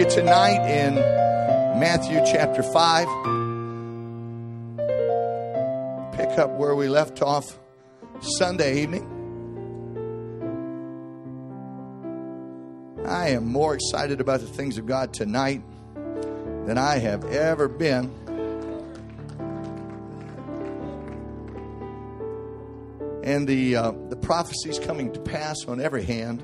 you tonight in Matthew chapter 5. Pick up where we left off Sunday evening. I am more excited about the things of God tonight than I have ever been. And the prophecy's coming to pass on every hand.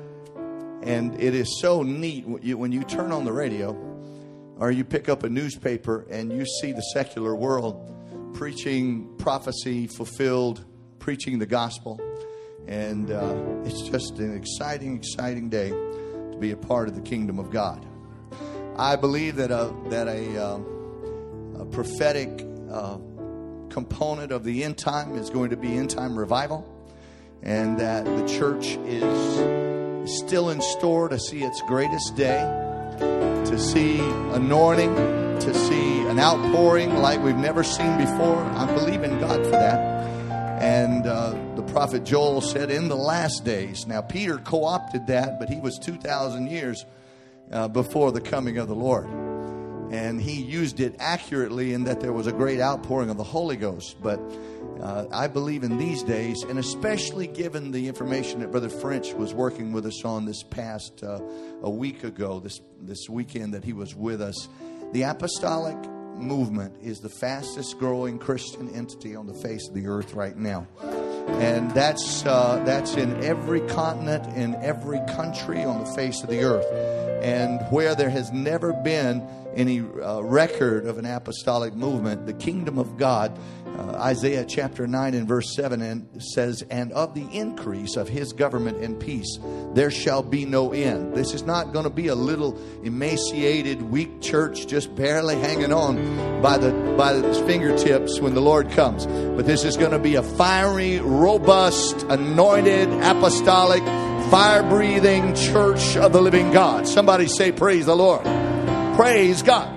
And it is so neat when you turn on the radio or you pick up a newspaper and you see the secular world preaching prophecy fulfilled, preaching the gospel. And it's just an exciting, exciting day to be a part of the kingdom of God. I believe that a prophetic component of the end time is going to be end time revival, and that the church is still in store to see its greatest day, to see anointing, to see an outpouring like we've never seen before. I believe in God for that. And the prophet Joel said, in the last days. Now, Peter co-opted that, but he was 2,000 years before the coming of the Lord. And he used it accurately in that there was a great outpouring of the Holy Ghost. But I believe in these days, and especially given the information that Brother French was working with us on this past a week ago, this weekend that he was with us, the apostolic movement is the fastest growing Christian entity on the face of the earth right now. And that's in every continent, in every country on the face of the earth. And where there has never been any record of an apostolic movement, the kingdom of God, Isaiah chapter 9 and verse 7 says, and of the increase of his government and peace, there shall be no end. This is not going to be a little emaciated, weak church just barely hanging on by the fingertips when the Lord comes. But this is going to be a fiery, robust, anointed, apostolic, fire-breathing church of the living God. Somebody say, praise the Lord. Praise God.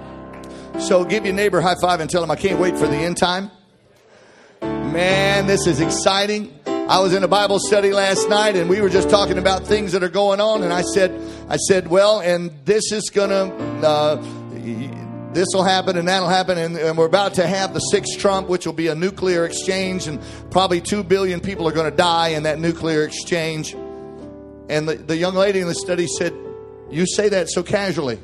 So give your neighbor a high five and tell him, I can't wait for the end time. Man, this is exciting. I was in a Bible study last night and we were just talking about things that are going on. And I said, well, and this is going to, this will happen and that'll happen. And we're about to have the sixth trump, which will be a nuclear exchange. And probably 2 billion people are going to die in that nuclear exchange. And the young lady in the study said, you say that so casually.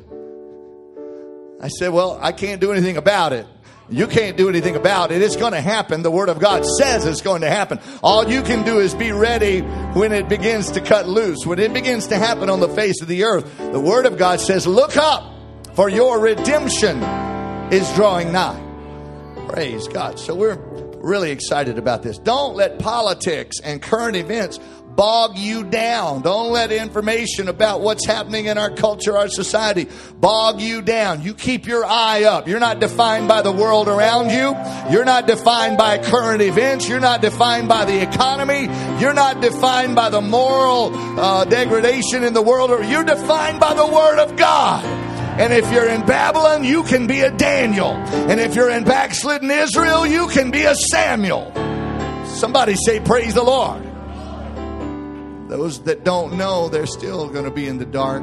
I said, well, I can't do anything about it. You can't do anything about it. It's going to happen. The Word of God says it's going to happen. All you can do is be ready when it begins to cut loose. When it begins to happen on the face of the earth, the Word of God says, look up, for your redemption is drawing nigh. Praise God. So we're really excited about this. Don't let politics and current events bog you down. Don't let information about what's happening in our culture, our society, bog you down. You keep your eye up. You're not defined by the world around you. You're not defined by current events. You're not defined by the economy. You're not defined by the moral degradation in the world. You're defined by the Word of God. And if you're in Babylon, you can be a Daniel. And if you're in backslidden Israel, you can be a Samuel. Somebody say, praise the Lord. Those that don't know, they're still going to be in the dark.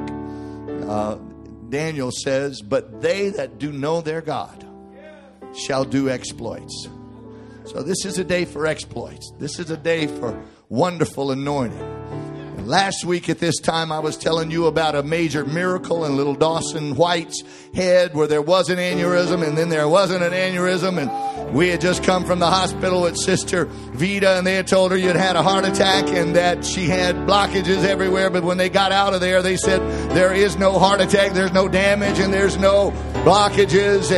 Daniel says, but they that do know their God shall do exploits. So this is a day for exploits. This is a day for wonderful anointing. Last week at this time, I was telling you about a major miracle in little Dawson White's head where there was an aneurysm and then there wasn't an aneurysm. And we had just come from the hospital with Sister Vita and they had told her you'd had a heart attack and that she had blockages everywhere. But when they got out of there, they said there is no heart attack, there's no damage, and there's no blockages.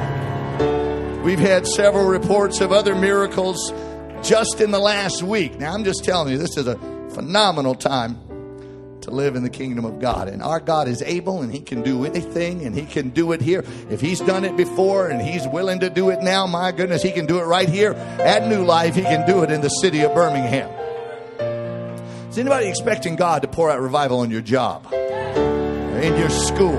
And we've had several reports of other miracles just in the last week. Now, I'm just telling you, this is a phenomenal time to live in the kingdom of God. And our God is able and He can do anything, and He can do it here. If He's done it before and He's willing to do it now, my goodness, He can do it right here at New Life. He can do it in the city of Birmingham. Is anybody expecting God to pour out revival on your job or in your school?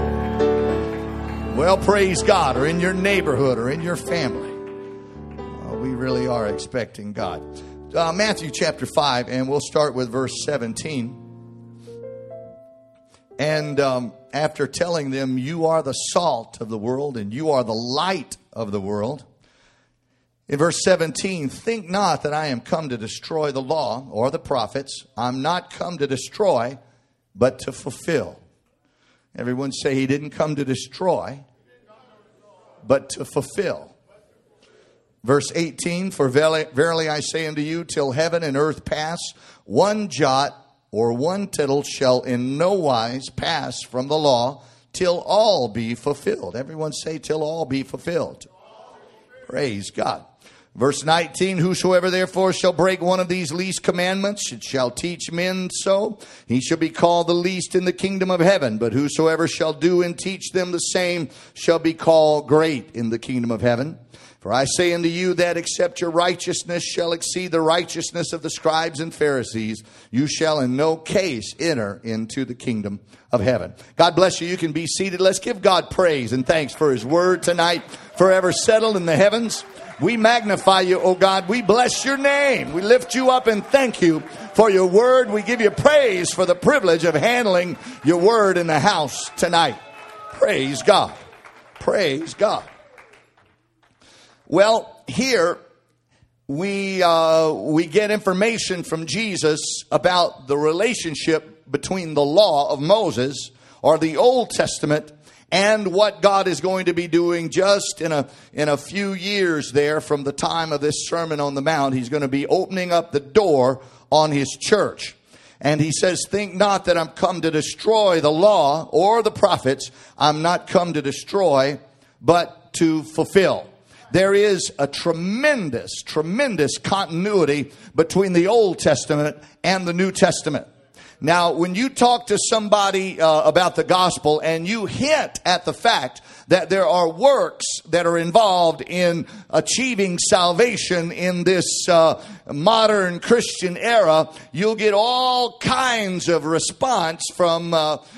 Well, praise God. Or in your neighborhood or in your family. Well, we really are expecting God. Matthew chapter 5, and we'll start with verse 17. And after telling them, you are the salt of the world and you are the light of the world. In verse 17, think not that I am come to destroy the law or the prophets. I'm not come to destroy, but to fulfill. Everyone say, he didn't come to destroy, but to fulfill. Verse 18, for verily I say unto you, till heaven and earth pass, one jot or one tittle shall in no wise pass from the law, till all be fulfilled. Everyone say, till all be fulfilled. Praise God. Verse 19, whosoever therefore shall break one of these least commandments, it shall teach men so, he shall be called the least in the kingdom of heaven. But whosoever shall do and teach them the same shall be called great in the kingdom of heaven. For I say unto you that except your righteousness shall exceed the righteousness of the scribes and Pharisees, you shall in no case enter into the kingdom of heaven. God bless you. You can be seated. Let's give God praise and thanks for his word tonight, forever settled in the heavens. We magnify you, O God. We bless your name. We lift you up and thank you for your word. We give you praise for the privilege of handling your word in the house tonight. Praise God. Praise God. Well, here we get information from Jesus about the relationship between the law of Moses, or the Old Testament, and what God is going to be doing just in a few years there from the time of this Sermon on the Mount. He's going to be opening up the door on his church. And he says, think not that I'm come to destroy the law or the prophets. I'm not come to destroy, but to fulfill. There is a tremendous continuity between the Old Testament and the New Testament. Now, when you talk to somebody about the gospel and you hint at the fact that there are works that are involved in achieving salvation in this modern Christian era, you'll get all kinds of response from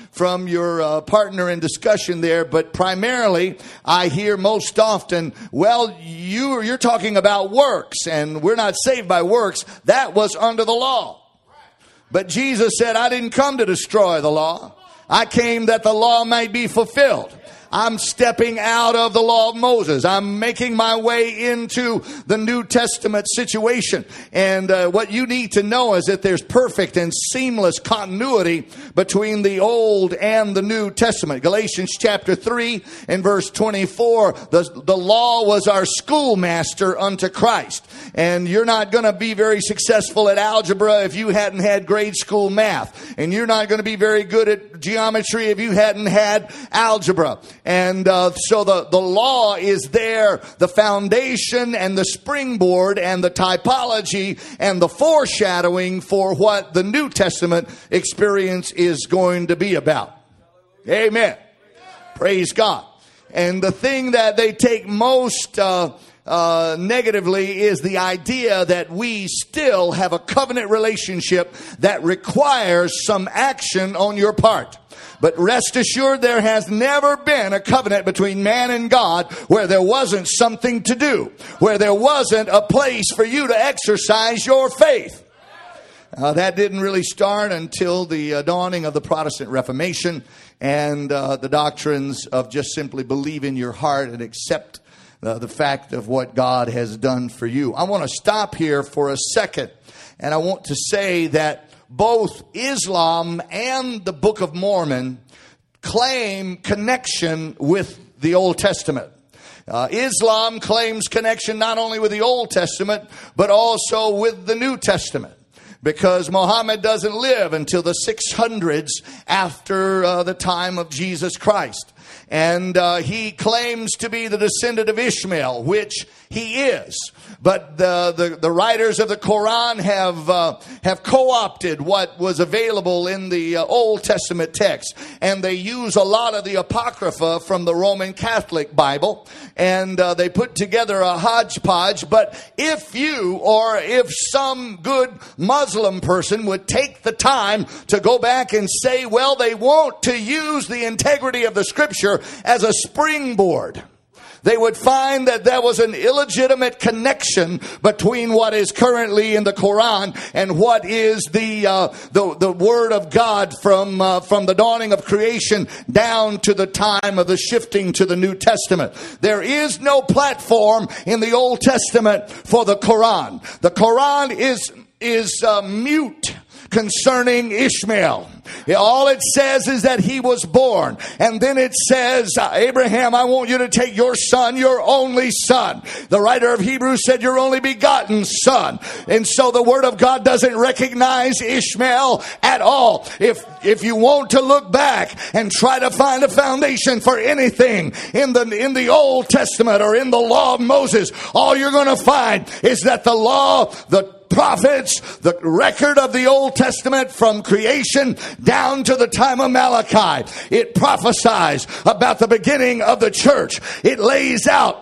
your partner in discussion there. But primarily, I hear most often, well, you're talking about works, and we're not saved by works. That was under the law. But Jesus said, I didn't come to destroy the law. I came that the law might be fulfilled. I'm stepping out of the law of Moses. I'm making my way into the New Testament situation. And what you need to know is that there's perfect and seamless continuity between the Old and the New Testament. Galatians chapter 3 and verse 24, the law was our schoolmaster unto Christ. And you're not going to be very successful at algebra if you hadn't had grade school math. And you're not going to be very good at geometry if you hadn't had algebra. And so the law is there, the foundation and the springboard and the typology and the foreshadowing for what the New Testament experience is going to be about. Amen. Praise God. And the thing that they take most negatively is the idea that we still have a covenant relationship that requires some action on your part. But rest assured, there has never been a covenant between man and God where there wasn't something to do, where there wasn't a place for you to exercise your faith. That didn't really start until the dawning of the Protestant Reformation and the doctrines of just simply believe in your heart and accept the fact of what God has done for you. I want to stop here for a second, and I want to say that both Islam and the Book of Mormon claim connection with the Old Testament. Islam claims connection not only with the Old Testament, but also with the New Testament. Because Muhammad doesn't live until the 600s after the time of Jesus Christ. And he claims to be the descendant of Ishmael, which he is. But the writers of the Quran have co-opted what was available in the Old Testament text. And they use a lot of the Apocrypha from the Roman Catholic Bible. And they put together a hodgepodge. But if some good Muslim person would take the time to go back and say, well, they want to use the integrity of the Scripture as a springboard. they would find that there was an illegitimate connection between what is currently in the Quran and what is the Word of God from the dawning of creation down to the time of the shifting to the New Testament. There is no platform in the Old Testament for the Quran. The Quran is mute concerning Ishmael. All it says is that he was born. And then it says, Abraham, I want you to take your son, your only son. The writer of Hebrews said your only begotten son. And so the Word of God doesn't recognize Ishmael at all. If you want to look back and try to find a foundation for anything in the Old Testament or in the law of Moses, all you're going to find is that the law, the prophets, the record of the Old Testament from creation down to the time of Malachi, it prophesies about the beginning of the church. It lays out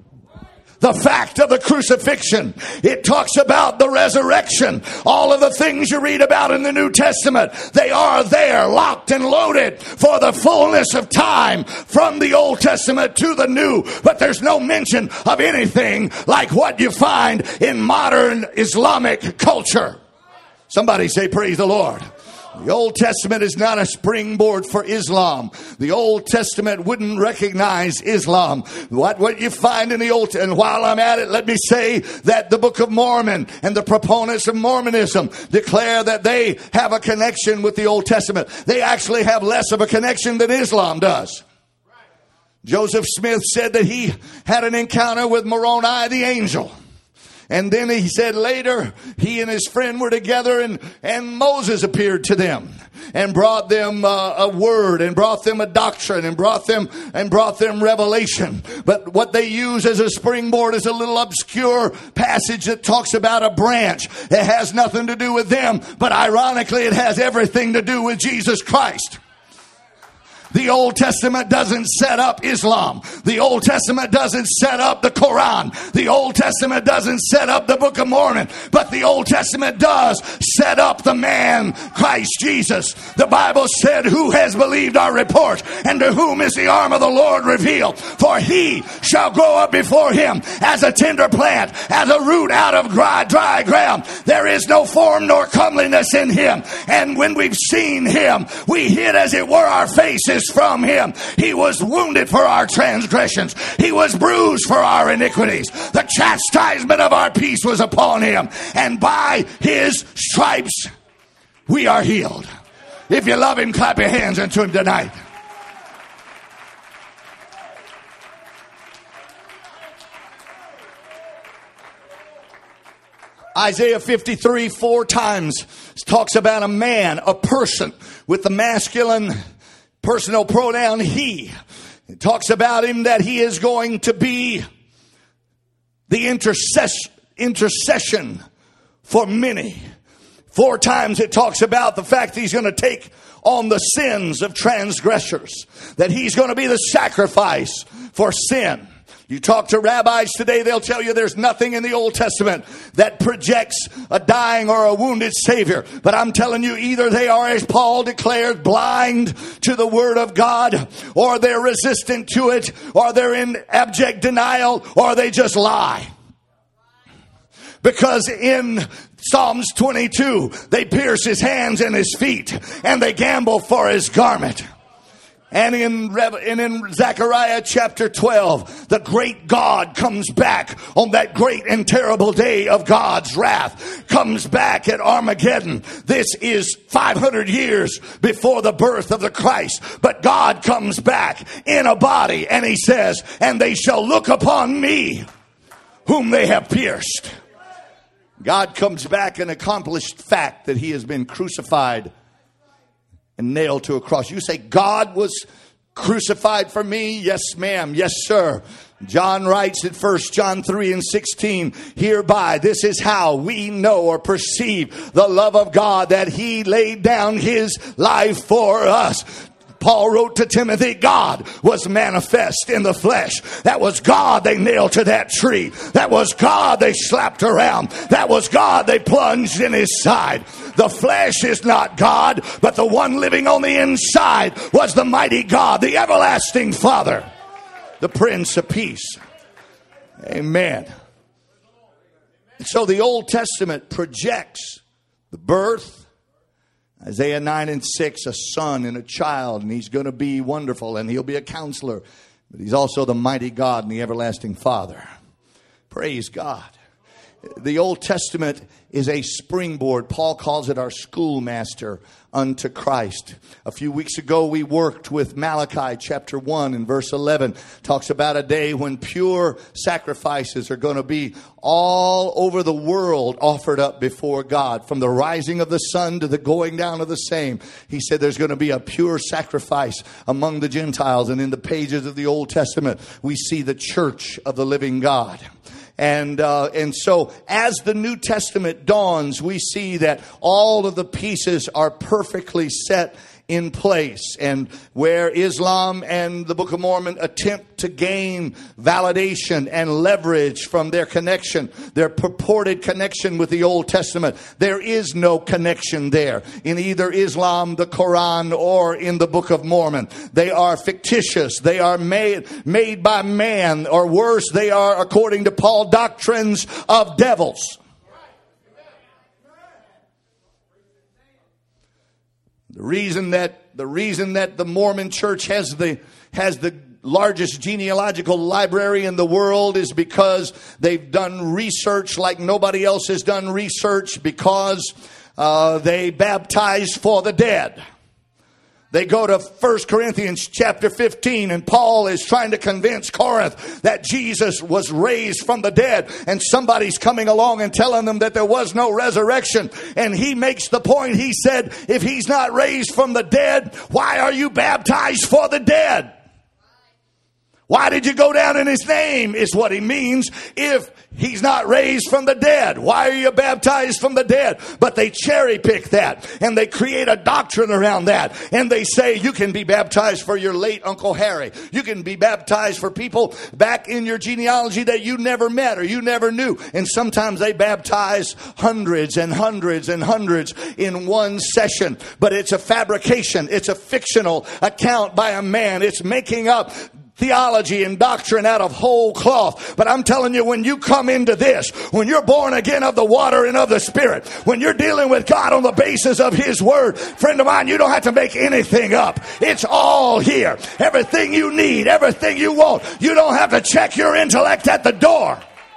the fact of the crucifixion. It talks about the resurrection. All of the things you read about in the New Testament, they are there, locked and loaded for the fullness of time from the Old Testament to the New. But there's no mention of anything like what you find in modern Islamic culture. Somebody say, praise the Lord. The Old Testament is not a springboard for Islam. The Old Testament wouldn't recognize Islam. What you find in the Old, and while I'm at it, let me say that the Book of Mormon and the proponents of Mormonism declare that they have a connection with the Old Testament. They actually have less of a connection than Islam does. Joseph Smith said that he had an encounter with Moroni the angel. And then he said later he and his friend were together and Moses appeared to them and brought them a word and brought them a doctrine and brought them revelation. But what they use as a springboard is a little obscure passage that talks about a branch. It has nothing to do with them, but ironically it has everything to do with Jesus Christ. The Old Testament doesn't set up Islam. The Old Testament doesn't set up the Quran. The Old Testament doesn't set up the Book of Mormon. But the Old Testament does set up the man, Christ Jesus. The Bible said, who has believed our report? And to whom is the arm of the Lord revealed? For he shall grow up before him as a tender plant, as a root out of dry ground. There is no form nor comeliness in him. And when we've seen him, we hid as it were our faces from him. He was wounded for our transgressions. He was bruised for our iniquities. The chastisement of our peace was upon him. And by his stripes we are healed. If you love him, clap your hands unto him tonight. Isaiah 53 4 times talks about a man, a person with the masculine personal pronoun he. It talks about him that he is going to be the intercession for many. 4 times it talks about the fact that he's going to take on the sins of transgressors. That he's going to be the sacrifice for sin. You talk to rabbis today, they'll tell you there's nothing in the Old Testament that projects a dying or a wounded Savior. But I'm telling you, either they are, as Paul declared, blind to the Word of God, or they're resistant to it, or they're in abject denial, or they just lie. Because in Psalms 22, they pierce his hands and his feet, and they gamble for his garment. And in Zechariah chapter 12, the great God comes back on that great and terrible day of God's wrath. Comes back at Armageddon. This is 500 years before the birth of the Christ. But God comes back in a body and he says, and they shall look upon me whom they have pierced. God comes back and accomplished fact that he has been crucified and nailed to a cross. You say, God was crucified for me? Yes, ma'am. Yes, sir. John writes in 1 John 3 and 16, hereby this is how we know or perceive the love of God, that he laid down his life for us. Paul wrote to Timothy, God was manifest in the flesh. That was God they nailed to that tree. That was God they slapped around. That was God they plunged in his side. The flesh is not God, but the one living on the inside was the mighty God, the everlasting Father. the Prince of Peace. Amen. So the Old Testament projects the birth, Isaiah 9:6, a son and a child, and he's going to be wonderful, and he'll be a counselor. But he's also the mighty God and the everlasting Father. Praise God. The Old Testament is a springboard. Paul calls it our schoolmaster unto Christ. A few weeks ago, we worked with Malachi chapter 1 and verse 11. Talks about a day when pure sacrifices are going to be all over the world offered up before God. From the rising of the sun to the going down of the same. He said there's going to be a pure sacrifice among the Gentiles. And in the pages of the Old Testament, we see the church of the living God. And so as the New Testament dawns, we see that all of the pieces are perfectly set in place. And where Islam and the Book of Mormon attempt to gain validation and leverage from their connection, their purported connection with the Old Testament, there is no connection there in either Islam, the Quran, or in the Book of Mormon. They are fictitious. They are made by man, or worse, they are, according to Paul, doctrines of devils. The reason that the Mormon Church has the largest genealogical library in the world is because they've done research like nobody else has done research, because they baptize for the dead. They go to 1 Corinthians chapter 15, and Paul is trying to convince Corinth that Jesus was raised from the dead. And somebody's coming along and telling them that there was no resurrection. And he makes the point. He said, if he's not raised from the dead, why are you baptized for the dead? Why did you go down in his name is what he means. If he's not raised from the dead, why are you baptized from the dead? But they cherry pick that, and they create a doctrine around that. And they say you can be baptized for your late Uncle Harry. You can be baptized for people back in your genealogy that you never met or you never knew. And sometimes they baptize hundreds and hundreds and hundreds in one session. But it's a fabrication. It's a fictional account by a man. It's making up theology and doctrine out of whole cloth. But I'm telling you, when you come into this, when you're born again of the water and of the Spirit, when you're dealing with God on the basis of His Word, friend of mine, you don't have to make anything up. It's all here. Everything you need, everything you want. You don't have to check your intellect at the door.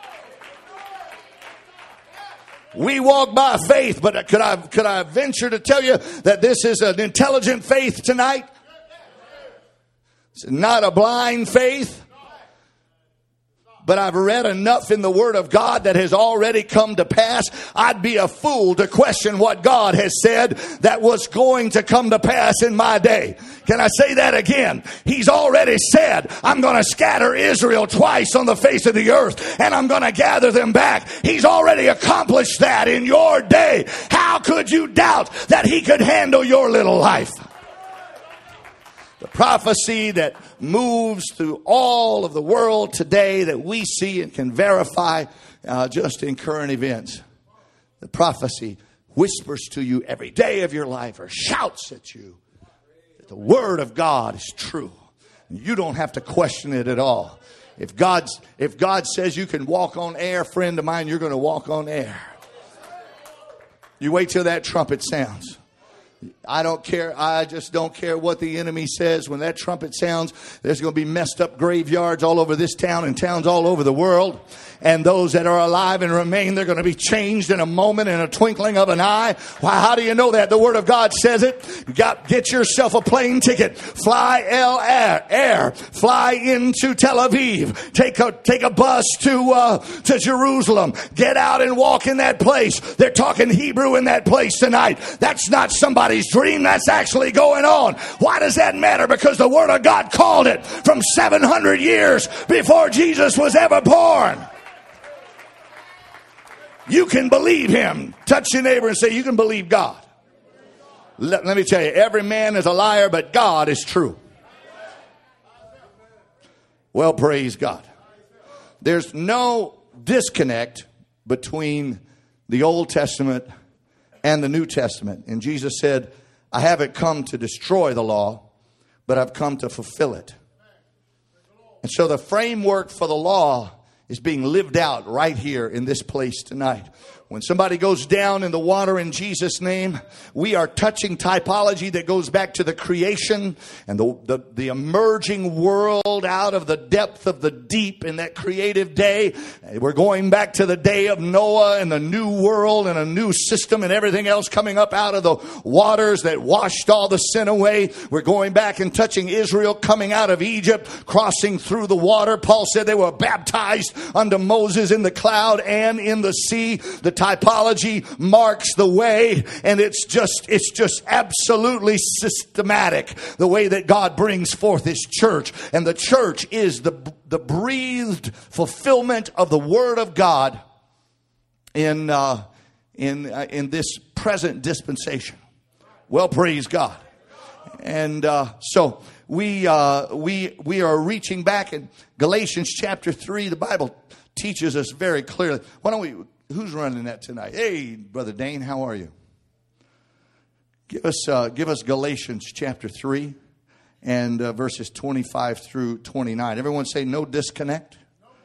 We walk by faith, but could I venture to tell you that this is an intelligent faith tonight? It's not a blind faith. But I've read enough in the Word of God that has already come to pass. I'd be a fool to question what God has said that was going to come to pass in my day. Can I say that again? He's already said, I'm going to scatter Israel twice on the face of the earth, and I'm going to gather them back. He's already accomplished that in your day. How could you doubt that He could handle your little life? The prophecy that moves through all of the world today that we see and can verify just in current events. The prophecy whispers to you every day of your life, or shouts at you that the Word of God is true. You don't have to question it at all. If God says you can walk on air, friend of mine, you're going to walk on air. You wait till that trumpet sounds. I don't care. I just don't care what the enemy says. When that trumpet sounds, there's going to be messed up graveyards all over this town and towns all over the world. And those that are alive and remain, they're going to be changed in a moment, in a twinkling of an eye. Why? How do you know that? The Word of God says it. Get yourself a plane ticket. Fly Air. Fly into Tel Aviv. Take a bus to Jerusalem. Get out and walk in that place. They're talking Hebrew in that place tonight. That's not somebody's dream. That's actually going on. Why does that matter? Because the Word of God called it from 700 years before Jesus was ever born. You can believe Him. Touch your neighbor and say, you can believe God. Let me tell you, every man is a liar, but God is true. Well, praise God. There's no disconnect between the Old Testament and the New Testament. And Jesus said, I haven't come to destroy the law, but I've come to fulfill it. And so the framework for the law is being lived out right here in this place tonight. When somebody goes down in the water in Jesus' name, we are touching typology that goes back to the creation and the emerging world out of the depth of the deep in that creative day. We're going back to the day of Noah and the new world and a new system and everything else coming up out of the waters that washed all the sin away. We're going back and touching Israel coming out of Egypt, crossing through the water. Paul said they were baptized unto Moses in the cloud and in the sea. The typology marks the way, and it's just absolutely systematic, the way that God brings forth His church. And the church is the breathed fulfillment of the Word of God in this present dispensation. Well, praise God. And so we are reaching back in Galatians chapter 3. The Bible teaches us very clearly. Why don't we? Who's running that tonight? Hey, Brother Dane, how are you? Give us Galatians chapter 3 and verses 25 through 29. Everyone say no disconnect.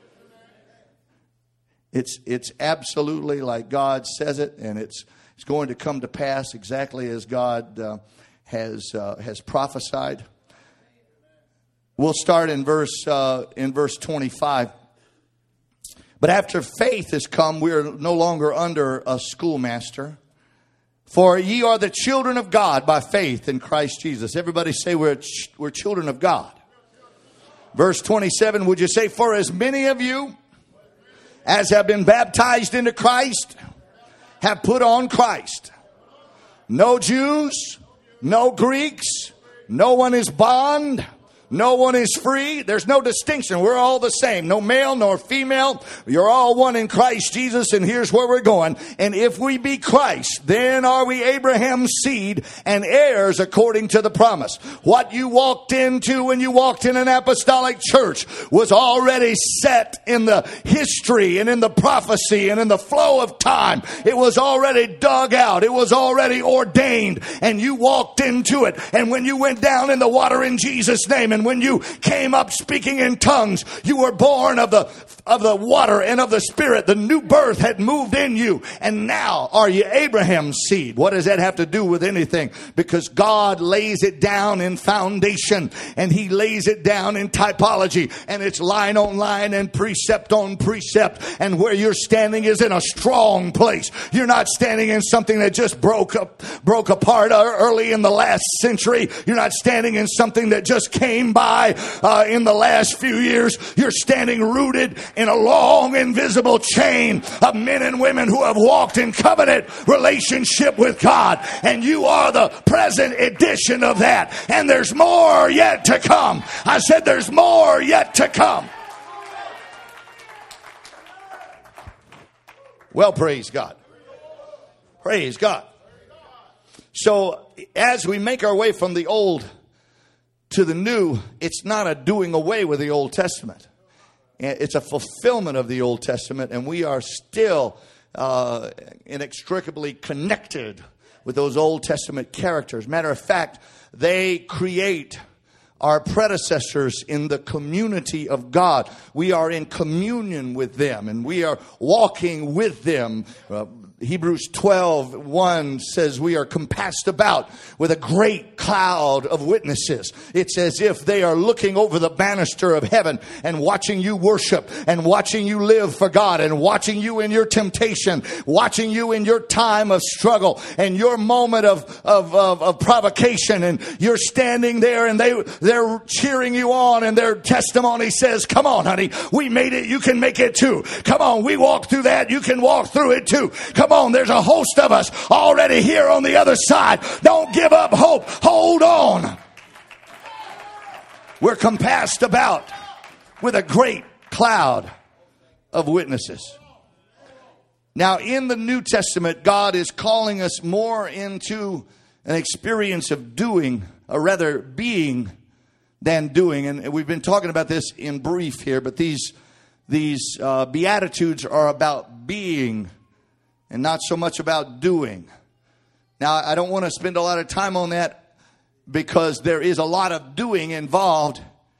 It's absolutely like God says it, and it's going to come to pass exactly as God has prophesied. We'll start in verse 25. But after faith has come, we are no longer under a schoolmaster. For ye are the children of God by faith in Christ Jesus. Everybody say we're children of God. Verse 27, would you say, for as many of you as have been baptized into Christ have put on Christ. No Jews, no Greeks, no one is bond, no one is free. There's no distinction. We're all the same. No male nor female. You're all one in Christ Jesus. And here's where we're going. And if we be Christ, then are we Abraham's seed and heirs according to the promise. What you walked into when you walked in an apostolic church was already set in the history and in the prophecy and in the flow of time. It was already dug out. It was already ordained. And you walked into it. And when you went down in the water in Jesus' name, and when you came up speaking in tongues, you were born of the water and of the Spirit. The new birth had moved in you. And now are you Abraham's seed? What does that have to do with anything? Because God lays it down in foundation, and He lays it down in typology, and it's line on line and precept on precept. And where you're standing is in a strong place. You're not standing in something that just broke apart early in the last century. You're not standing in something that just came by in the last few years. You're standing rooted in a long invisible chain of men and women who have walked in covenant relationship with God, and you are the present edition of that. And there's more yet to come. I said there's more yet to come. Well, praise God. Praise God. So as we make our way from the old to the new, it's not a doing away with the Old Testament. It's a fulfillment of the Old Testament, and we are still inextricably connected with those Old Testament characters. Matter of fact, they create our predecessors in the community of God. We are in communion with them, and we are walking with them. Hebrews 12:1 says we are compassed about with a great cloud of witnesses. It's as if they are looking over the banister of heaven and watching you worship and watching you live for God and watching you in your temptation, watching you in your time of struggle and your moment of provocation. And you're standing there and they're cheering you on, and their testimony says, come on, honey, we made it. You can make it too. Come on, we walked through that. You can walk through it too. Come on, there's a host of us already here on the other side. Don't give up hope. Hold on. We're compassed about with a great cloud of witnesses. Now, in the New Testament, God is calling us more into an experience of doing, or rather being, than doing. And we've been talking about this in brief here, but these Beatitudes are about being and not so much about doing. Now, I don't want to spend a lot of time on that because there is a lot of doing involved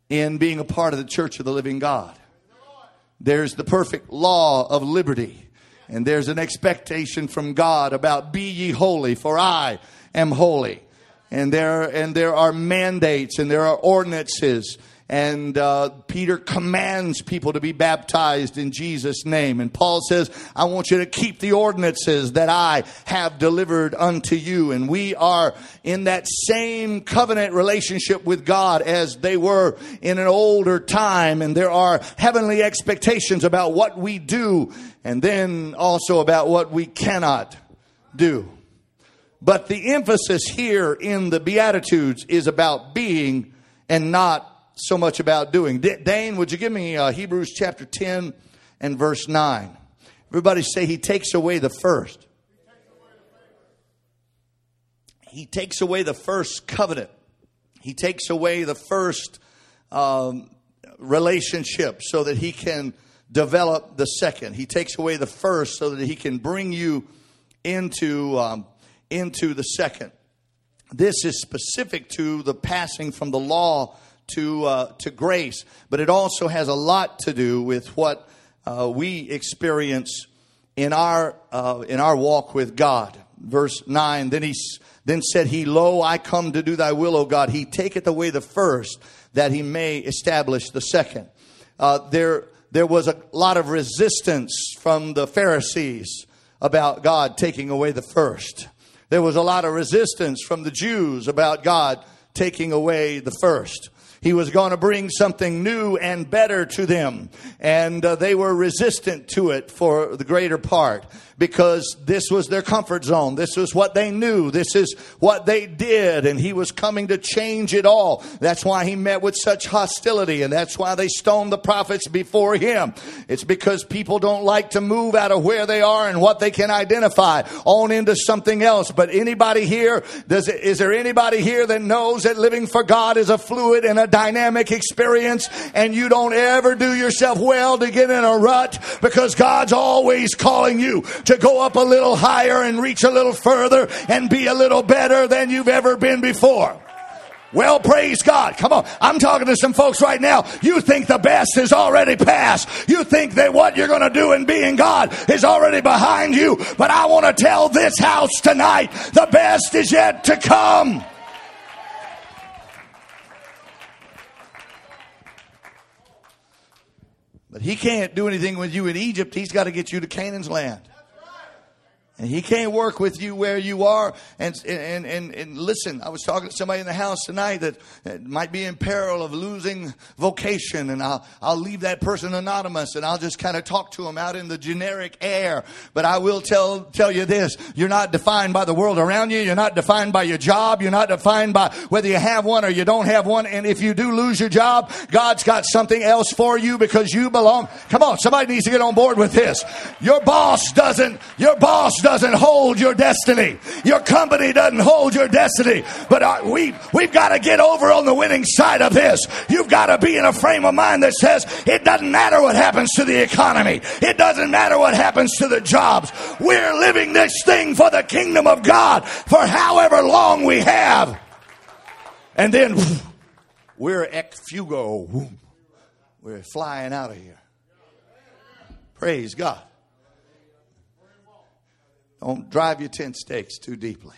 in being a part of the church of the living God. There's the perfect law of liberty. And there's an expectation from God about be ye holy, for I am holy. And there are mandates and there are ordinances. And Peter commands people to be baptized in Jesus' name. And Paul says, I want you to keep the ordinances that I have delivered unto you. And we are in that same covenant relationship with God as they were in an older time. And there are heavenly expectations about what we do and then also about what we cannot do. But the emphasis here in the Beatitudes is about being and not so much about doing. Dane, would you give me Hebrews chapter 10 and verse 9? Everybody say he takes away the first. He takes away the first covenant. He takes away the first relationship so that he can develop the second. He takes away the first so that he can bring you into the second. This is specific to the passing from the law to grace, but it also has a lot to do with what we experience in our walk with God. Verse 9. Then said he, Lo, I come to do thy will, O God. He taketh away the first, that he may establish the second. There was a lot of resistance from the Pharisees about God taking away the first. There was a lot of resistance from the Jews about God taking away the first. He was going to bring something new and better to them. And they were resistant to it for the greater part because this was their comfort zone. This was what they knew. This is what they did. And he was coming to change it all. That's why he met with such hostility. And that's why they stoned the prophets before him. It's because people don't like to move out of where they are and what they can identify on into something else. But anybody here, is there anybody here that knows that living for God is a fluid and a dynamic experience, and you don't ever do yourself well to get in a rut, because God's always calling you to go up a little higher and reach a little further and be a little better than you've ever been before. Well, praise God. Come on. I'm talking to some folks right now. You think the best is already past. You think that what you're going to do in being God is already behind you. But I want to tell this house tonight, the best is yet to come. But he can't do anything with you in Egypt. He's got to get you to Canaan's land. And he can't work with you where you are. And listen, I was talking to somebody in the house tonight that might be in peril of losing vocation. And I'll leave that person anonymous and I'll just kind of talk to them out in the generic air. But I will tell you this. You're not defined by the world around you. You're not defined by your job. You're not defined by whether you have one or you don't have one. And if you do lose your job, God's got something else for you because you belong. Come on, somebody needs to get on board with this. Your boss doesn't hold your destiny. Your company doesn't hold your destiny. But we've got to get over on the winning side of this. You've got to be in a frame of mind that says it doesn't matter what happens to the economy. It doesn't matter what happens to the jobs. We're living this thing for the kingdom of God for however long we have. And then we're ex fugo. We're flying out of here. Praise God. Don't drive your tent stakes too deeply.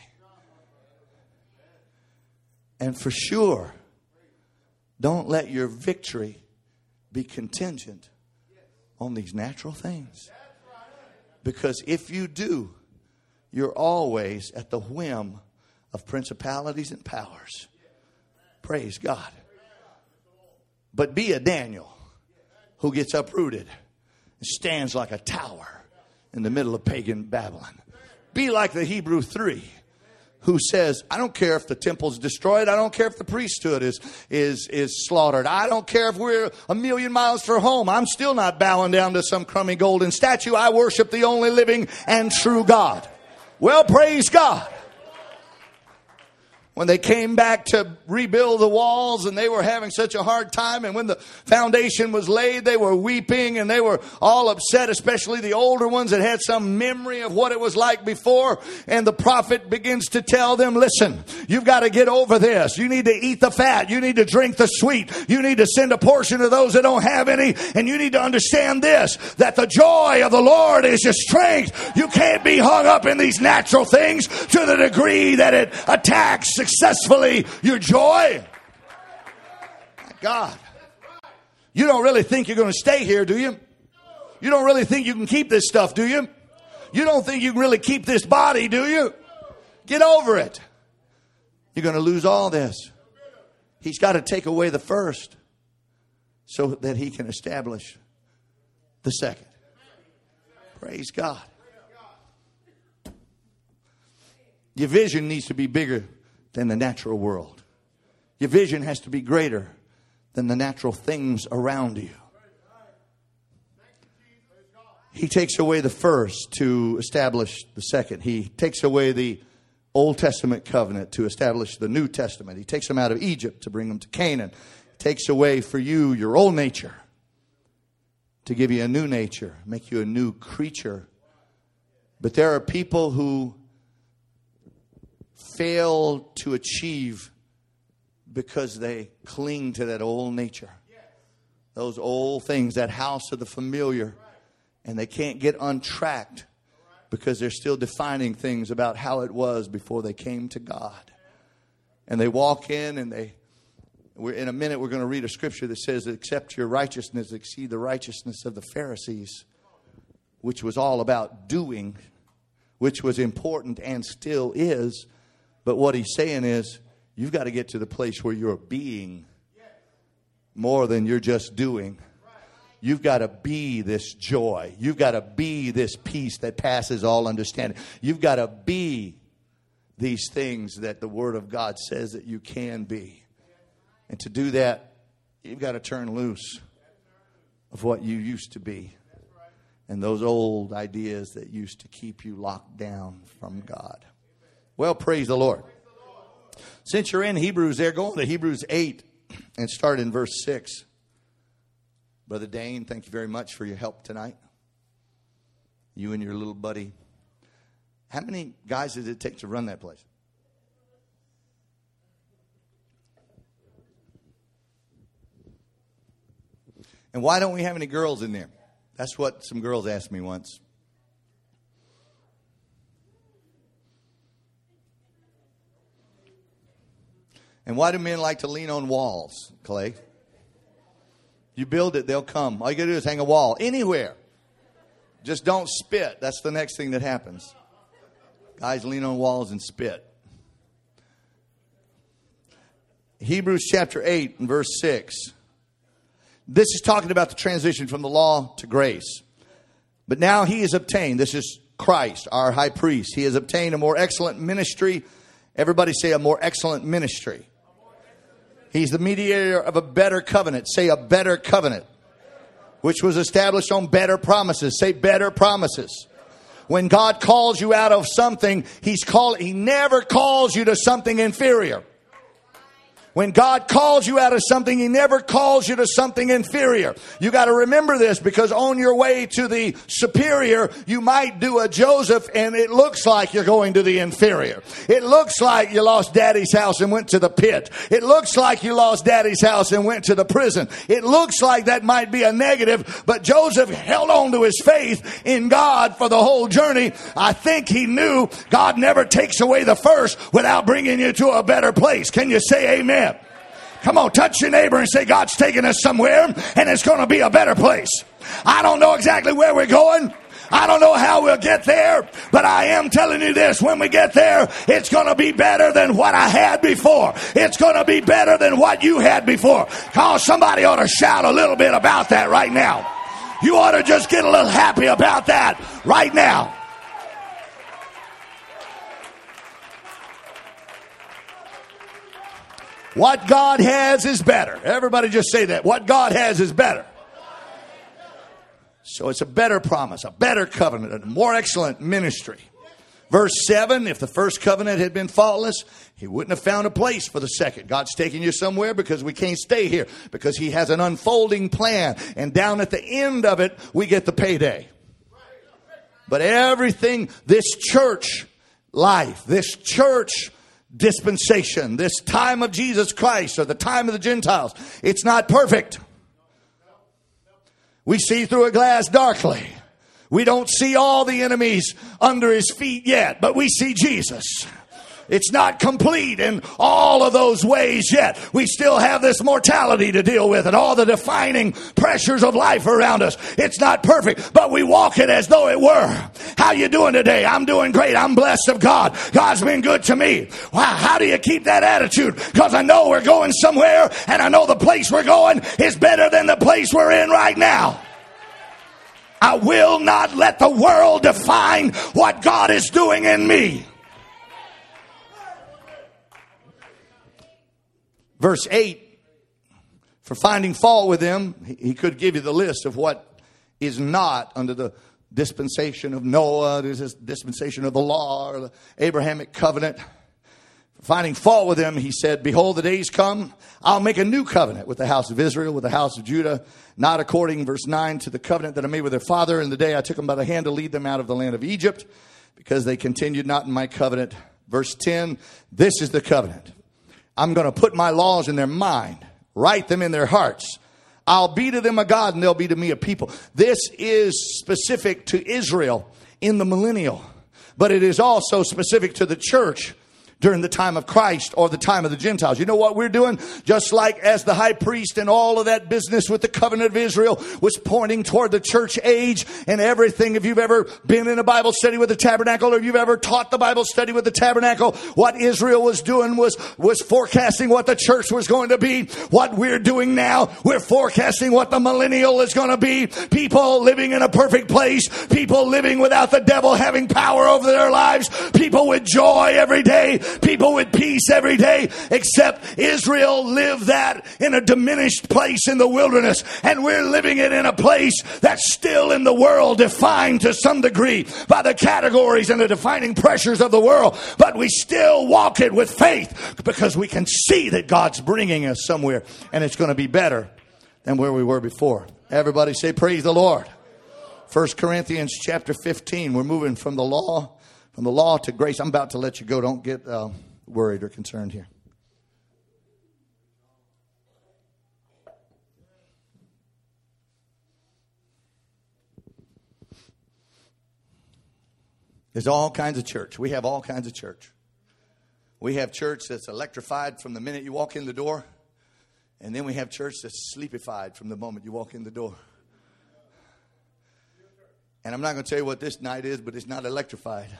And for sure, don't let your victory be contingent on these natural things. Because if you do, you're always at the whim of principalities and powers. Praise God. But be a Daniel who gets uprooted and stands like a tower in the middle of pagan Babylon. Be like the Hebrew 3 who says, I don't care if the temple's destroyed. I don't care if the priesthood is slaughtered. I don't care if we're 1,000,000 miles from home. I'm still not bowing down to some crummy golden statue. I worship the only living and true God. Well, praise God. when they came back to rebuild the walls, and they were having such a hard time. And when the foundation was laid, they were weeping and they were all upset, especially the older ones that had some memory of what it was like before. And the prophet begins to tell them, listen, you've got to get over this. You need to eat the fat. You need to drink the sweet. You need to send a portion to those that don't have any. And you need to understand this, that the joy of the Lord is your strength. You can't be hung up in these natural things to the degree that it attacks successfully your joy. My God. You don't really think you're going to stay here, do you? You don't really think you can keep this stuff, do you? You don't think you can really keep this body, do you? Get over it. You're going to lose all this. He's got to take away the first so that he can establish the second. Praise God. Your vision needs to be bigger than the natural world. Your vision has to be greater than the natural things around you. He takes away the first to establish the second. He takes away the Old Testament covenant to establish the New Testament. He takes them out of Egypt to bring them to Canaan. He takes away for you your old nature to give you a new nature, make you a new creature. But there are people who fail to achieve because they cling to that old nature. Those old things, that house of the familiar. And they can't get untracked because they're still defining things about how it was before they came to God. And they walk in and in a minute we're going to read a scripture that says, except your righteousness exceed the righteousness of the Pharisees, which was all about doing, which was important and still is. But what he's saying is, you've got to get to the place where you're being more than you're just doing. You've got to be this joy. You've got to be this peace that passes all understanding. You've got to be these things that the Word of God says that you can be. And to do that, you've got to turn loose of what you used to be. And those old ideas that used to keep you locked down from God. Well, praise the Lord. Since you're in Hebrews there, go on to Hebrews 8 and start in verse 6. Brother Dane, thank you very much for your help tonight. You and your little buddy. How many guys did it take to run that place? And why don't we have any girls in there? That's what some girls asked me once. And why do men like to lean on walls, Clay? You build it, they'll come. All you got to do is hang a wall anywhere. Just don't spit. That's the next thing that happens. Guys lean on walls and spit. Hebrews chapter 8 and verse 6. This is talking about the transition from the law to grace. But now he has obtained, this is Christ, our high priest. He has obtained a more excellent ministry. Everybody say a more excellent ministry. He's the mediator of a better covenant. Say a better covenant. Which was established on better promises. Say better promises. When God calls you out of something, He never calls you to something inferior. When God calls you out of something, He never calls you to something inferior. You got to remember this, because on your way to the superior, you might do a Joseph and it looks like you're going to the inferior. It looks like you lost daddy's house and went to the pit. It looks like you lost daddy's house and went to the prison. It looks like that might be a negative, but Joseph held on to his faith in God for the whole journey. I think he knew God never takes away the first without bringing you to a better place. Can you say amen? Come on, touch your neighbor and say, God's taking us somewhere and it's going to be a better place. I don't know exactly where we're going. I don't know how we'll get there, but I am telling you this, when we get there, it's going to be better than what I had before. It's going to be better than what you had before. Oh, somebody ought to shout a little bit about that right now. You ought to just get a little happy about that right now. What God has is better. Everybody just say that. What God has is better. So it's a better promise, a better covenant, a more excellent ministry. Verse 7, if the first covenant had been faultless, he wouldn't have found a place for the second. God's taking you somewhere because we can't stay here, because he has an unfolding plan. And down at the end of it, we get the payday. But everything, this church life, this church dispensation, this time of Jesus Christ or the time of the Gentiles, it's not perfect. We see through a glass darkly. We don't see all the enemies under his feet yet, but we see Jesus. It's not complete in all of those ways yet. We still have this mortality to deal with and all the defining pressures of life around us. It's not perfect, but we walk it as though it were. How you doing today? I'm doing great. I'm blessed of God. God's been good to me. Wow, how do you keep that attitude? Because I know we're going somewhere, and I know the place we're going is better than the place we're in right now. I will not let the world define what God is doing in me. Verse 8, for finding fault with them, he could give you the list of what is not under the dispensation of Noah, this dispensation of the law, or the Abrahamic covenant. For finding fault with them, he said, behold, the days come, I'll make a new covenant with the house of Israel, with the house of Judah, not according, verse 9, to the covenant that I made with their father in the day I took them by the hand to lead them out of the land of Egypt, because they continued not in my covenant. Verse 10, this is the covenant. I'm going to put my laws in their mind, write them in their hearts. I'll be to them a God, and they'll be to me a people. This is specific to Israel in the millennial, but it is also specific to the church during the time of Christ or the time of the Gentiles. You know what we're doing? Just like as the high priest and all of that business with the covenant of Israel was pointing toward the church age and everything. If you've ever been in a Bible study with the tabernacle, or if you've ever taught the Bible study with the tabernacle, what Israel was doing was forecasting what the church was going to be. What we're doing now, we're forecasting what the millennial is going to be. People living in a perfect place. People living without the devil having power over their lives. People with joy every day. People with peace every day, except Israel lived that in a diminished place in the wilderness. And we're living it in a place that's still in the world, defined to some degree by the categories and the defining pressures of the world. But we still walk it with faith because we can see that God's bringing us somewhere and it's going to be better than where we were before. Everybody say, praise the Lord. 1 Corinthians chapter 15, we're moving from the law to grace. I'm about to let you go. Don't get worried or concerned here. There's all kinds of church. We have all kinds of church. We have church that's electrified from the minute you walk in the door. And then we have church that's sleepified from the moment you walk in the door. And I'm not going to tell you what this night is, but it's not electrified.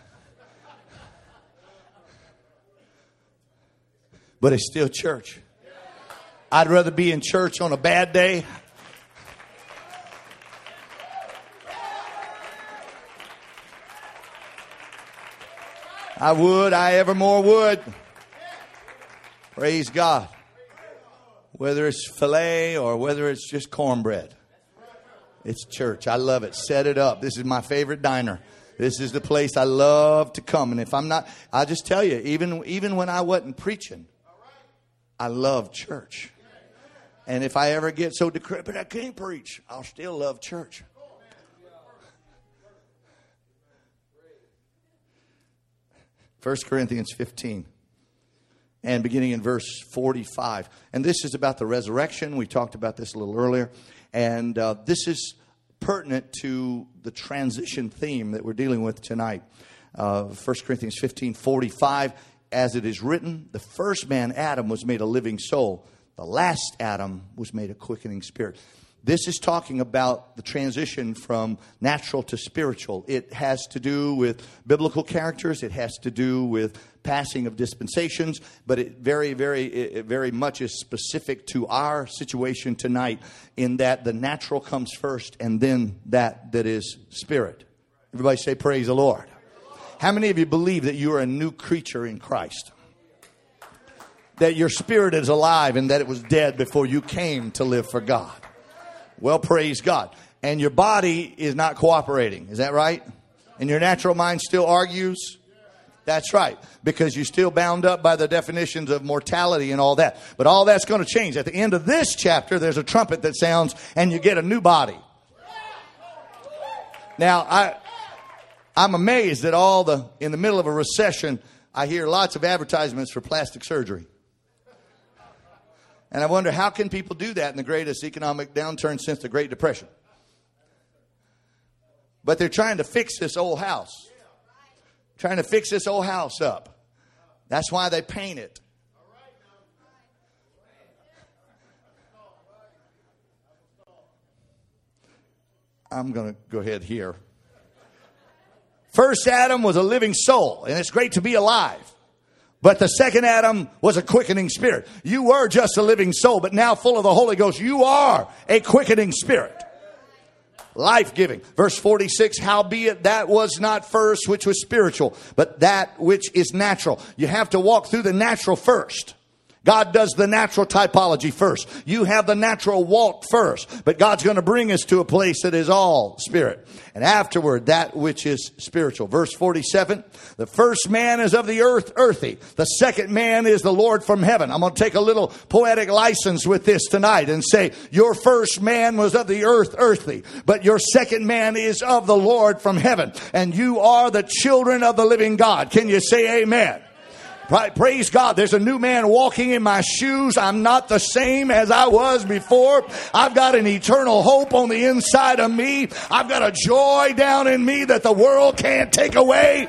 But it's still church. I'd rather be in church on a bad day. I evermore would. Praise God. Whether it's filet or whether it's just cornbread. It's church. I love it. Set it up. This is my favorite diner. This is the place I love to come. And if I'm not, I'll just tell you, even when I wasn't preaching, I love church. And if I ever get so decrepit I can't preach, I'll still love church. 1 Corinthians 15. And beginning in verse 45. And this is about the resurrection. We talked about this a little earlier. And this is pertinent to the transition theme that we're dealing with tonight. 1 Corinthians 15:45. As it is written, the first man, Adam, was made a living soul. The last Adam was made a quickening spirit. This is talking about the transition from natural to spiritual. It has to do with biblical characters. It has to do with passing of dispensations. But it very much is specific to our situation tonight in that the natural comes first and then that is spirit. Everybody say, praise the Lord. How many of you believe that you are a new creature in Christ? That your spirit is alive and that it was dead before you came to live for God? Well, praise God. And your body is not cooperating. Is that right? And your natural mind still argues? That's right, because you're still bound up by the definitions of mortality and all that. But all that's going to change. At the end of this chapter, there's a trumpet that sounds and you get a new body. Now, I'm amazed that in the middle of a recession, I hear lots of advertisements for plastic surgery. And I wonder, how can people do that in the greatest economic downturn since the Great Depression? But they're trying to fix this old house. Trying to fix this old house up. That's why they paint it. I'm going to go ahead here. First Adam was a living soul, and it's great to be alive. But the second Adam was a quickening spirit. You were just a living soul, but now full of the Holy Ghost, you are a quickening spirit. Life-giving. Verse 46, howbeit that was not first which was spiritual, but that which is natural. You have to walk through the natural first. God does the natural typology first. You have the natural walk first. But God's going to bring us to a place that is all spirit. And afterward, that which is spiritual. Verse 47, the first man is of the earth, earthy. The second man is the Lord from heaven. I'm going to take a little poetic license with this tonight and say, your first man was of the earth, earthy. But your second man is of the Lord from heaven. And you are the children of the living God. Can you say amen? Right, praise God. There's a new man walking in my shoes. I'm not the same as I was before. I've got an eternal hope on the inside of me. I've got a joy down in me that the world can't take away.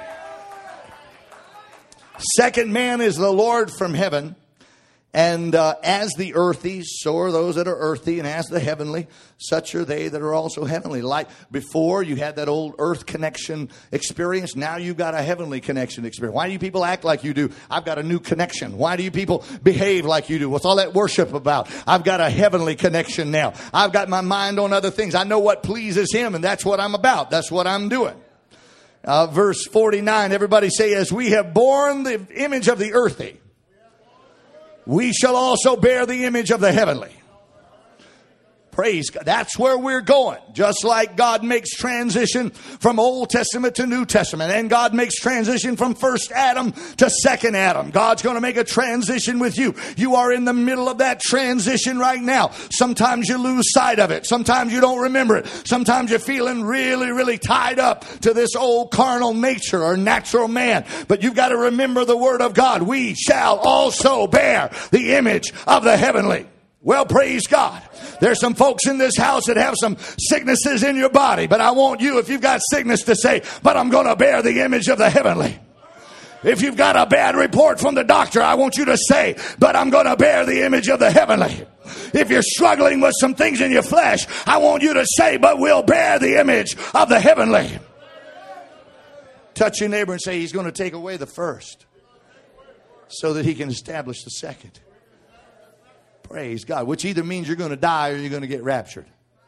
Second man is the Lord from heaven. And as the earthy, so are those that are earthy, and as the heavenly, such are they that are also heavenly. Like before, you had that old earth connection experience. Now you've got a heavenly connection experience. Why do you people act like you do? I've got a new connection. Why do you people behave like you do? What's all that worship about? I've got a heavenly connection now. I've got my mind on other things. I know what pleases Him, and that's what I'm about. That's what I'm doing. Verse 49, everybody say, as we have borne the image of the earthy, we shall also bear the image of the heavenly. Praise God. That's where we're going. Just like God makes transition from Old Testament to New Testament. And God makes transition from first Adam to second Adam. God's going to make a transition with you. You are in the middle of that transition right now. Sometimes you lose sight of it. Sometimes you don't remember it. Sometimes you're feeling really, really tied up to this old carnal nature or natural man. But you've got to remember the word of God. We shall also bear the image of the heavenly. Well, praise God. There's some folks in this house that have some sicknesses in your body. But I want you, if you've got sickness, to say, but I'm going to bear the image of the heavenly. If you've got a bad report from the doctor, I want you to say, but I'm going to bear the image of the heavenly. If you're struggling with some things in your flesh, I want you to say, but we'll bear the image of the heavenly. Touch your neighbor and say, He's going to take away the first so that He can establish the second. Praise God. Which either means you're going to die or you're going to get raptured.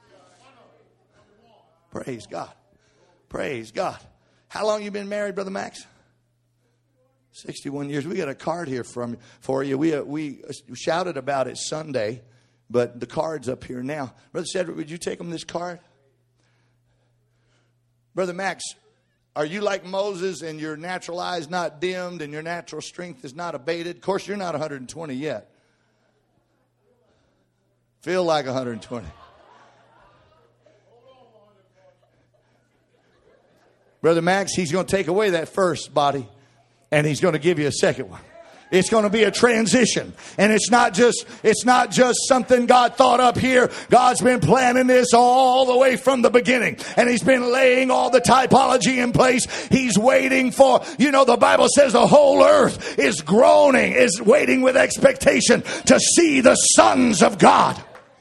Praise God. Praise God. How long you been married, Brother Max? 61 years. We got a card here for you. We shouted about it Sunday, but the card's up here now. Brother Cedric, would you take him this card? Brother Max, are you like Moses and your natural eye is not dimmed and your natural strength is not abated? Of course, you're not 120 yet. Feel like 120. Brother Max, He's going to take away that first body and He's going to give you a second one. It's going to be a transition. And it's not just something God thought up here. God's been planning this all the way from the beginning. And He's been laying all the typology in place. He's waiting for, the Bible says the whole earth is groaning, is waiting with expectation to see the sons of God.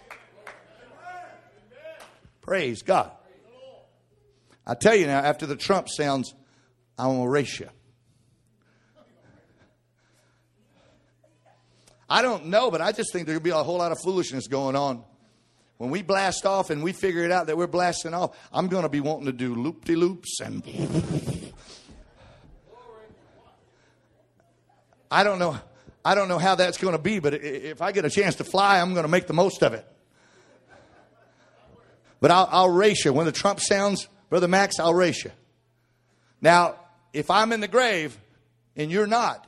Praise God. I tell you now, after the trump sounds, I'm going to erase you. I don't know, but I just think there'll be a whole lot of foolishness going on. When we blast off and we figure it out that we're blasting off, I'm going to be wanting to do loop-de-loops and I don't know how that's going to be, but if I get a chance to fly, I'm going to make the most of it. But I'll race you. When the trump sounds, Brother Max, I'll race you. Now, if I'm in the grave, and you're not,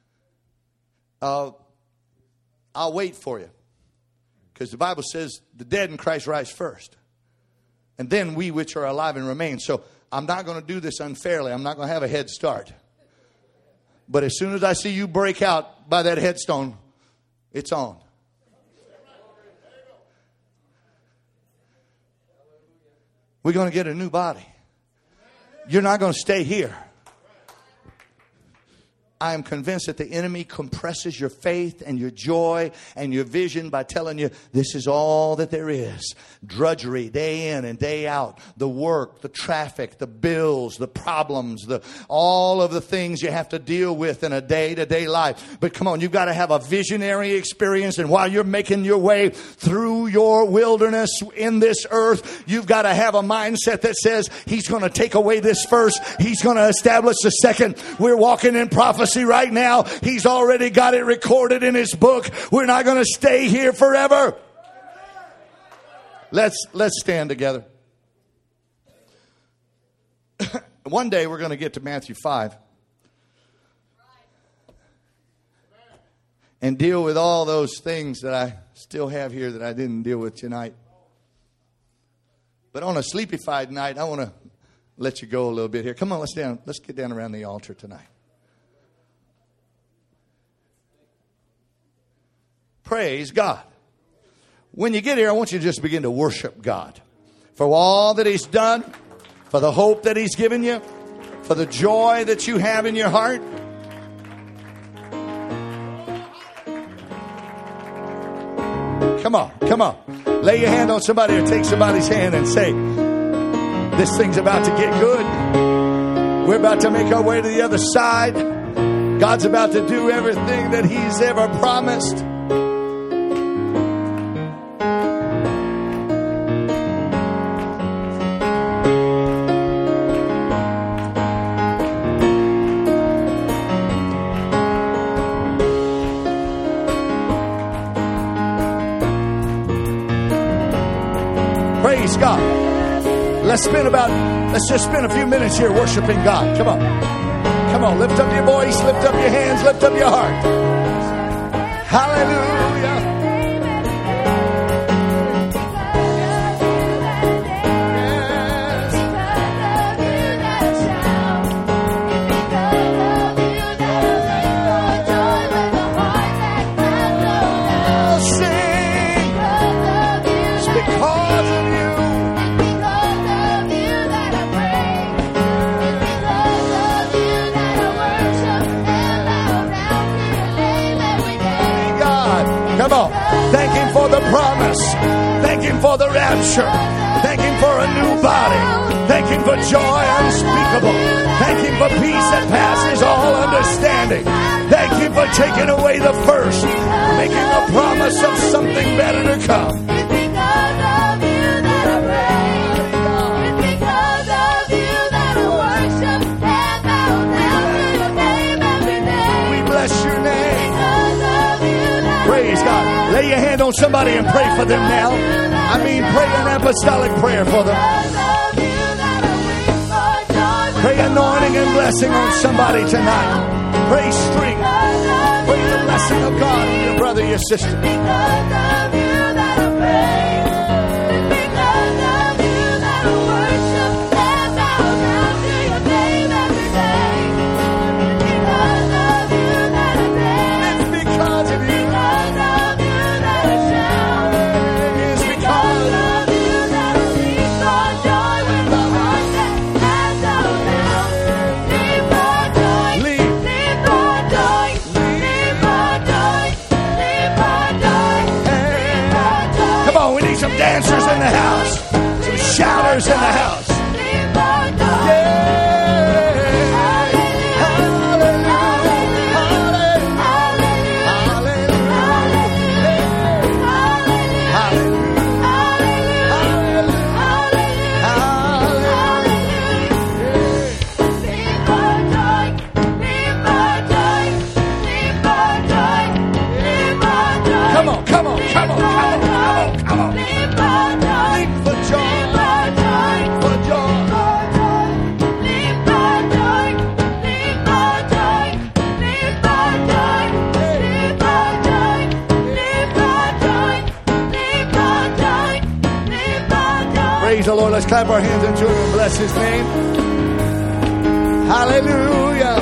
I'll wait for you. Because the Bible says the dead in Christ rise first. And then we which are alive and remain. So I'm not going to do this unfairly. I'm not going to have a head start. But as soon as I see you break out by that headstone, it's on. We're going to get a new body. You're not going to stay here. I am convinced that the enemy compresses your faith and your joy and your vision by telling you this is all that there is. Drudgery, day in and day out. The work, the traffic, the bills, the problems, all of the things you have to deal with in a day-to-day life. But come on, you've got to have a visionary experience. And while you're making your way through your wilderness in this earth, you've got to have a mindset that says He's going to take away this first. He's going to establish the second. We're walking in prophecy right now. He's already got it recorded in His book. We're not going to stay here forever. Let's stand together. One day we're going to get to Matthew 5 and deal with all those things that I still have here that I didn't deal with tonight. But on a sleepy-fied night, I want to let you go a little bit here. Come on, let's get down around the altar tonight. Praise God. When you get here, I want you to just begin to worship God for all that He's done, for the hope that He's given you, for the joy that you have in your heart. Come on. Lay your hand on somebody or take somebody's hand and say, this thing's about to get good. We're about to make our way to the other side. God's about to do everything that He's ever promised. Praise God. Let's just spend a few minutes here worshiping God. Come on, lift up your voice, lift up your hands, lift up your heart. Hallelujah. Thank Him for the promise. Thank Him for the rapture. Thank Him for a new body. Thank Him for joy unspeakable. Thank Him for peace that passes all understanding. Thank Him for taking away the first, making a promise of something better to come. Praise God. Lay your hand on somebody and pray for them now. I mean, pray an apostolic prayer for them. Pray anointing and blessing on somebody tonight. Pray strength. Pray the blessing of God on your brother, your sister. Dancers in the house, some shouters in the house. Praise the Lord. Let's clap our hands unto Him and bless His name. Hallelujah.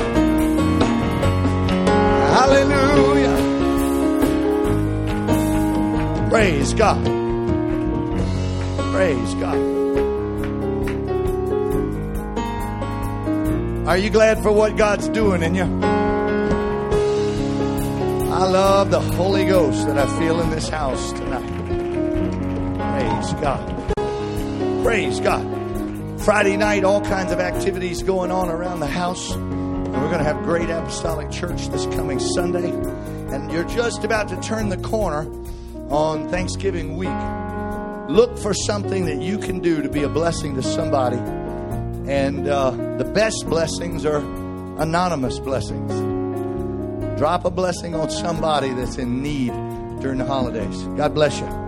Hallelujah. Praise God. Praise God. Are you glad for what God's doing in you? I love the Holy Ghost that I feel in this house tonight. Praise God. Praise God. Friday night, all kinds of activities going on around the house. And we're going to have Great Apostolic Church this coming Sunday. And you're just about to turn the corner on Thanksgiving week. Look for something that you can do to be a blessing to somebody. And the best blessings are anonymous blessings. Drop a blessing on somebody that's in need during the holidays. God bless you.